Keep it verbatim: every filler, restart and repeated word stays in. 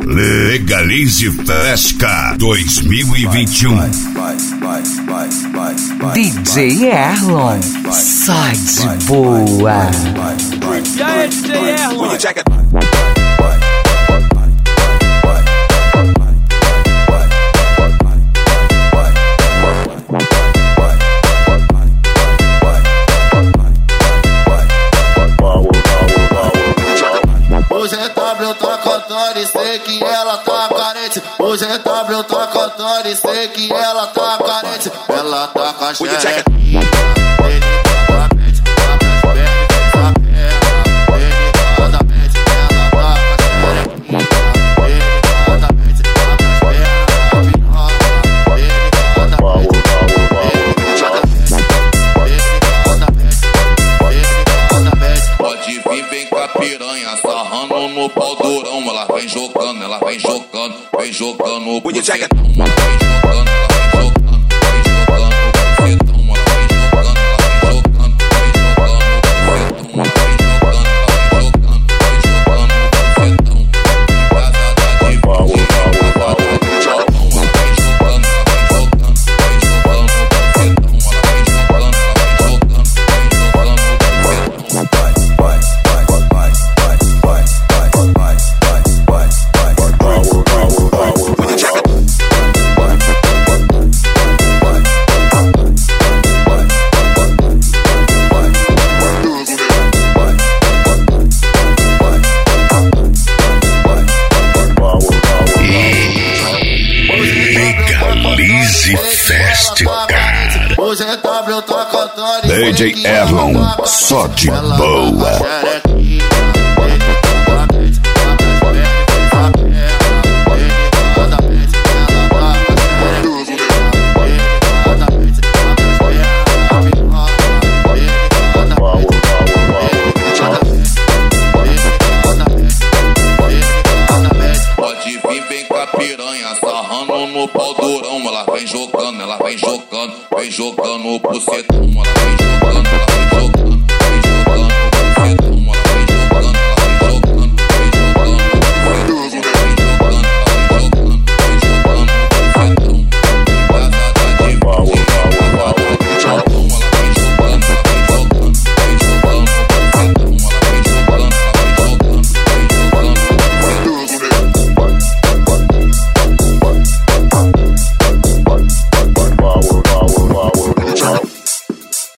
Legalize Fresca dois mil e vinte e um. D J Erlon, só de boa. E aí, D J Erlon? Hoje é W, tá cantando e sei que ela tá carente. Hoje é W, tá cantando e sei que ela tá carente. Ela tá com a xerequinha delicadamente, abre as pernas e fez a perna. Delicadamente, ela tá com a xerequinha delicadamente, abre as pernas, piroca. Delicadamente, delicadamente, pode vir, vem com a piranha, sarrando no pau durão. Ela vem jogando, ela vem jogando, vem jogando o bucetão. Ela vem jogando, ela vem jogando, vem jogando o bucetão. Ela vem jogando, ela vem jogando, vem jogando o bucetão. Ela vem jogando, ela vem jogando, vem jogando o bucetão. Casa da dividida, casa do Japão. Ela vem jogando, ela vem jogando, vem jogando o bucetão. Ela vem jogando, ela vem jogando, vem jogando o bucetão. Legalize Festival. Hoje é W, tá cantando D J Erlon, só de boa. Pode vir, vem com a piranha, sarrando no pau durão. Ela vem jogando, ela vem jogando, vem jogando o bucetão. Ela vem jogando, ela